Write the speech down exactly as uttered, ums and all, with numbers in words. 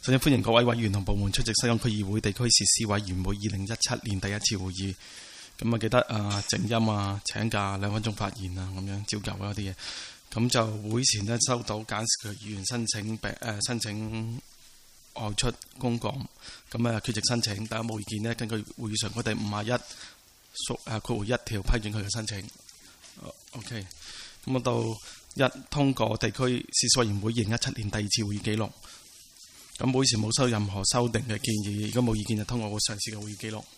首先歡迎各位委員同部門出席西貢區議會地區事務委員會二零一七年第一次會議。咁啊記得啊靜音啊請假兩分鐘發言啊咁樣照舊啊啲嘢。咁就會前呢，收到簡士渠議員申請病誒、呃、申請外出公幹，咁啊缺席申請，大家冇意見呢，根據會議上規定五十一屬誒括弧一條批准佢嘅申請。哦、OK，咁啊到一通過地區事務委員會二零一七年第二次會議記錄。咁會前冇收任何修訂嘅建議，如果冇意見就通過我上次嘅會議記錄。